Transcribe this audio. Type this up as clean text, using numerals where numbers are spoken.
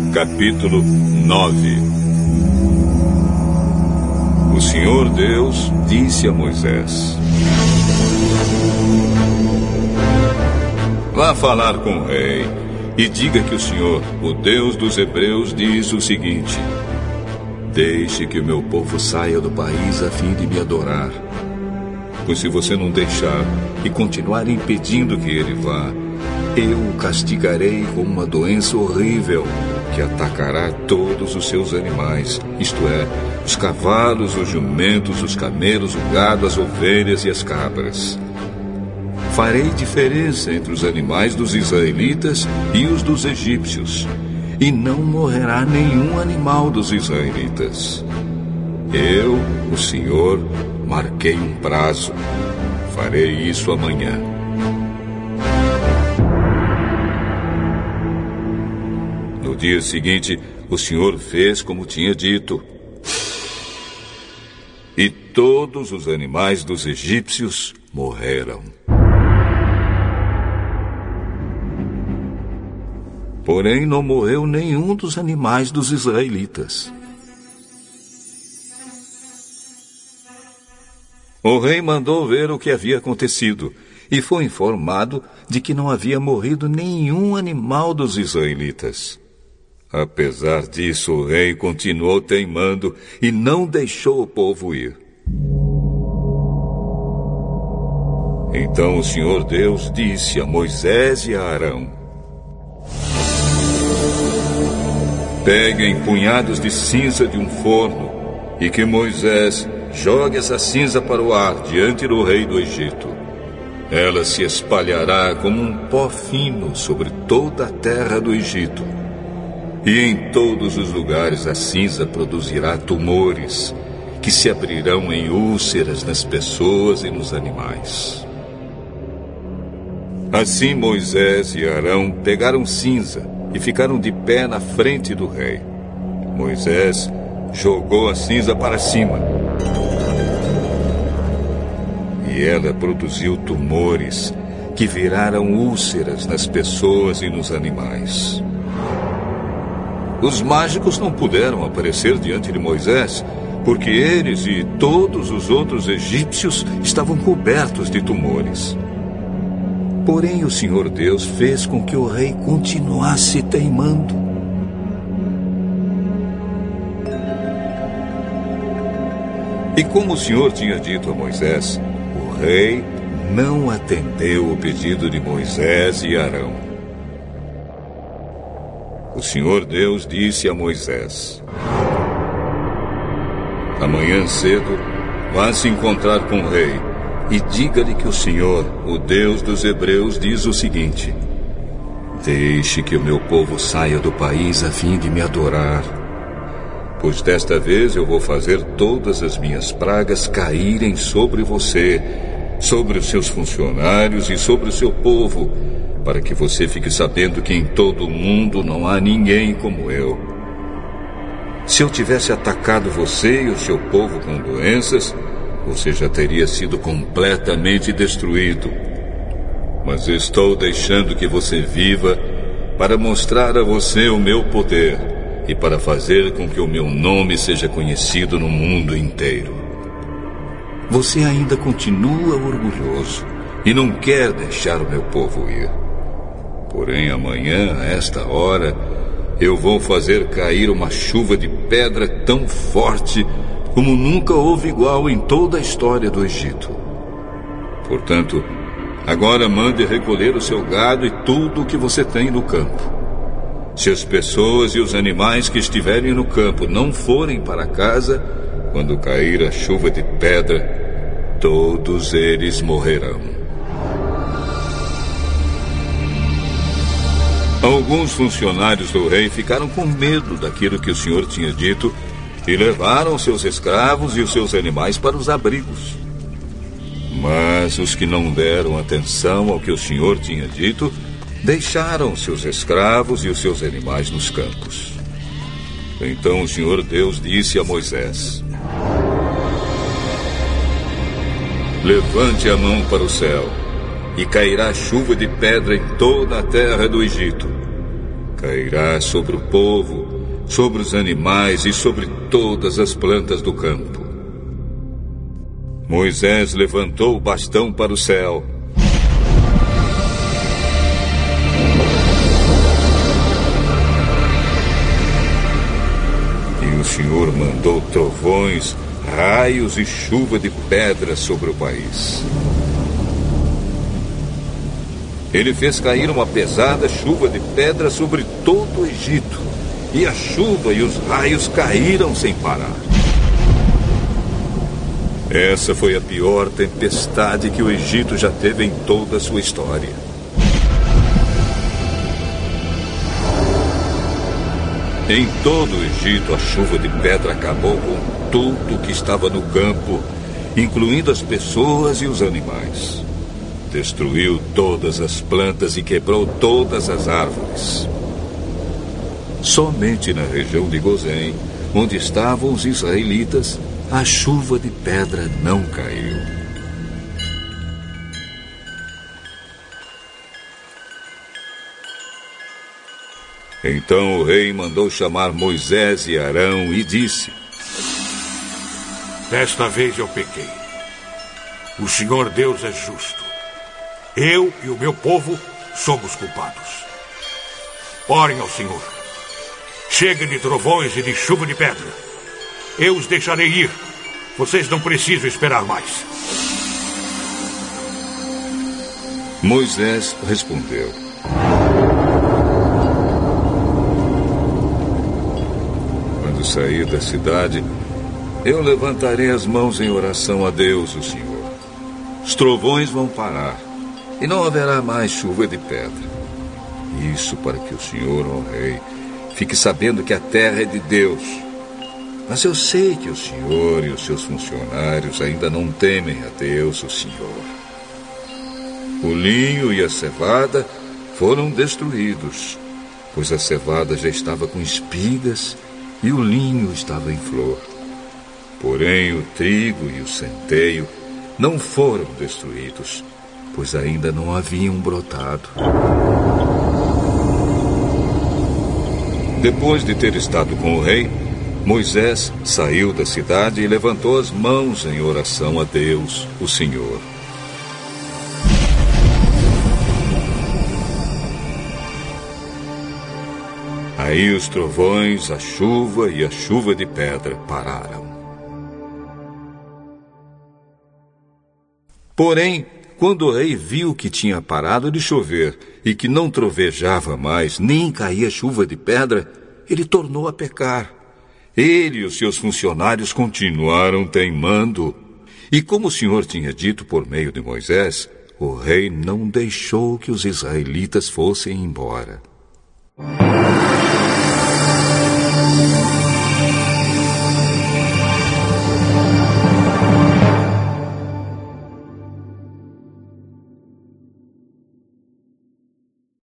Capítulo 9. O Senhor Deus disse a Moisés: vá falar com o rei e diga que o Senhor, o Deus dos Hebreus, diz o seguinte: deixe que o meu povo saia do país a fim de me adorar. Pois se você não deixar e continuar impedindo que ele vá, eu o castigarei com uma doença horrível que atacará todos os seus animais, isto é, os cavalos, os jumentos, os camelos, o gado, as ovelhas e as cabras. Farei diferença entre os animais dos israelitas e os dos egípcios, e não morrerá nenhum animal dos israelitas. Eu, o Senhor, marquei um prazo. Farei isso amanhã. No dia seguinte, o Senhor fez como tinha dito. E todos os animais dos egípcios morreram. Porém, não morreu nenhum dos animais dos israelitas. O rei mandou ver o que havia acontecido e foi informado de que não havia morrido nenhum animal dos israelitas. Apesar disso, o rei continuou teimando e não deixou o povo ir. Então o Senhor Deus disse a Moisés e a Arão: peguem punhados de cinza de um forno e que Moisés jogue essa cinza para o ar diante do rei do Egito. Ela se espalhará como um pó fino sobre toda a terra do Egito. E em todos os lugares a cinza produzirá tumores, que se abrirão em úlceras nas pessoas e nos animais. Assim Moisés e Arão pegaram cinza e ficaram de pé na frente do rei. Moisés jogou a cinza para cima. E ela produziu tumores que viraram úlceras nas pessoas e nos animais. Os mágicos não puderam aparecer diante de Moisés, porque eles e todos os outros egípcios estavam cobertos de tumores. Porém, o Senhor Deus fez com que o rei continuasse teimando. E como o Senhor tinha dito a Moisés, o rei não atendeu o pedido de Moisés e Arão. O Senhor Deus disse a Moisés: amanhã cedo, vá se encontrar com o rei e diga-lhe que o Senhor, o Deus dos Hebreus, diz o seguinte: deixe que o meu povo saia do país a fim de me adorar. Pois desta vez eu vou fazer todas as minhas pragas caírem sobre você, sobre os seus funcionários e sobre o seu povo, para que você fique sabendo que em todo o mundo não há ninguém como eu. Se eu tivesse atacado você e o seu povo com doenças, você já teria sido completamente destruído. Mas estou deixando que você viva para mostrar a você o meu poder e para fazer com que o meu nome seja conhecido no mundo inteiro. Você ainda continua orgulhoso e não quer deixar o meu povo ir. Porém, amanhã, a esta hora, eu vou fazer cair uma chuva de pedra tão forte como nunca houve igual em toda a história do Egito. Portanto, agora mande recolher o seu gado e tudo o que você tem no campo. Se as pessoas e os animais que estiverem no campo não forem para casa, quando cair a chuva de pedra, todos eles morrerão. Alguns funcionários do rei ficaram com medo daquilo que o Senhor tinha dito e levaram seus escravos e os seus animais para os abrigos. Mas os que não deram atenção ao que o Senhor tinha dito, deixaram seus escravos e os seus animais nos campos. Então o Senhor Deus disse a Moisés: levante a mão para o céu, e cairá chuva de pedra em toda a terra do Egito. cairá sobre o povo, sobre os animais e sobre todas as plantas do campo. Moisés levantou o bastão para o céu. E o Senhor mandou trovões, raios e chuva de pedra sobre o país. Ele fez cair uma pesada chuva de pedra sobre todo o Egito, e a chuva e os raios caíram sem parar. Essa foi a pior tempestade que o Egito já teve em toda a sua história. Em todo o Egito, a chuva de pedra acabou com tudo que estava no campo, incluindo as pessoas e os animais. Destruiu todas as plantas e quebrou todas as árvores. Somente na região de Gozém, onde estavam os israelitas, a chuva de pedra não caiu. Então o rei mandou chamar Moisés e Arão e disse: Desta vez eu pequei. O Senhor Deus é justo. Eu e o meu povo somos culpados. Orem ao Senhor. Chega de trovões e de chuva de pedra. Eu os deixarei ir. Vocês não precisam esperar mais. Moisés respondeu: Quando sair da cidade, eu levantarei as mãos em oração a Deus, o Senhor. Os trovões vão parar e não haverá mais chuva de pedra. Isso para que o Senhor, ó Rei, fique sabendo que a terra é de Deus. Mas eu sei que o Senhor e os seus funcionários ainda não temem a Deus, o Senhor. O linho e a cevada foram destruídos, pois a cevada já estava com espigas e o linho estava em flor. Porém, o trigo e o centeio não foram destruídos, pois ainda não haviam brotado. Depois de ter estado com o rei, Moisés saiu da cidade e levantou as mãos em oração a Deus, o Senhor. Aí os trovões, a chuva e a chuva de pedra pararam. Porém, quando o rei viu que tinha parado de chover e que não trovejava mais, nem caía chuva de pedra, ele tornou a pecar. Ele e os seus funcionários continuaram teimando. E como o Senhor tinha dito por meio de Moisés, o rei não deixou que os israelitas fossem embora.